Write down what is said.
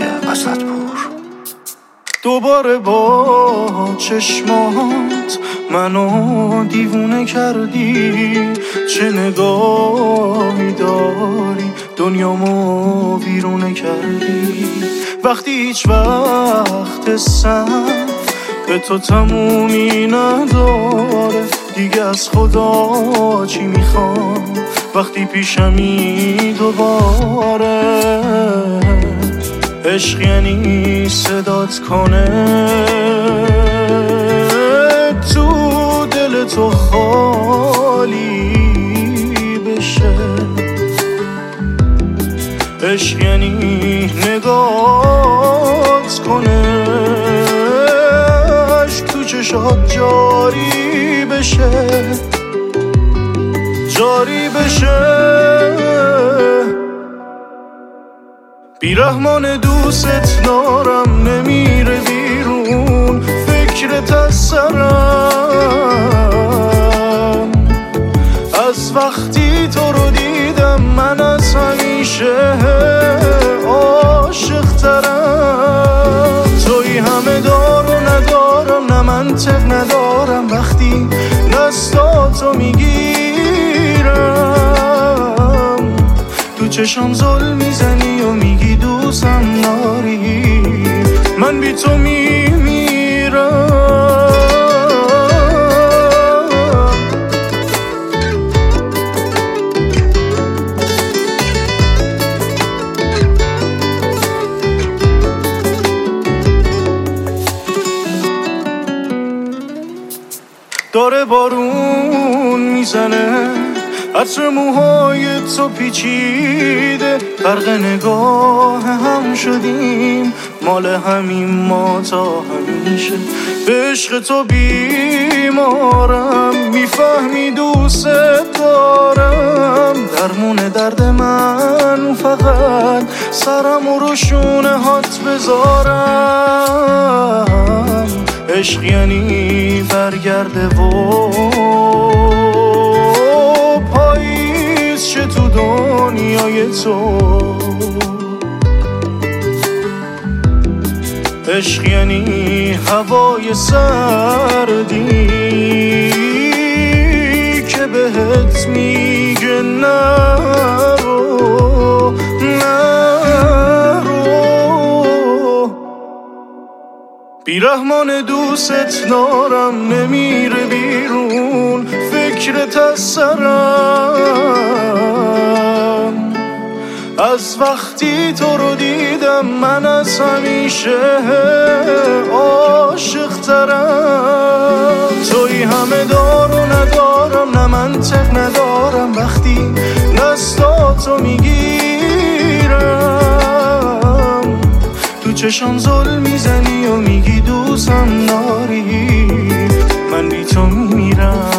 وسط پور. دوباره با چشمات منو دیوونه کردی، چه نگاهی داری دنیامو ویرونه کردی. وقتی هیچ وقت صرف به تو تمومی نداره، دیگه از خدا چی میخوام وقتی پیشمی دوباره. عشق یعنی صدات کنه تو دل تو خالی بشه. عشق یعنی نگات کنه عشق تو چشات جاری بشه، جاری بشه. بیرحمان دوست دارم نمیره بیرون فکرت از سرم. از وقتی تو رو دیدم من از همیشه عاشق ترم. توی همه دار و ندارم، نه منطق ندارم وقتی دستاتو میگیرم. تو چشم ظلم میزنی و میگی دوستم داری، من بی تو میمیرم. داره بارون میزنه، عطر موهای تو پیچیده، فرق نگاه هم شدیم، مال همین ما تا همیشه. به عشق تو بیمارم، میفهمی دوست دارم. درمون درد من فقط سرم رو شونه هات بذارم. عشق یعنی برگرده و پاییز چه تو دنیای تو. عشق یعنی هوای سردی که بهت میگه نرو نرو. بیرحمان دوست دارم نمیره بیرون فکرت از سرم. از وقتی تو رو دیدم من از همیشه عاشق ترم. توی همه دار و ندارم، نه منطق ندارم وقتی دستاتو میگیرم. تو چشم ظلم میزنی و میگی دوستم داری، من بی تو میمیرم.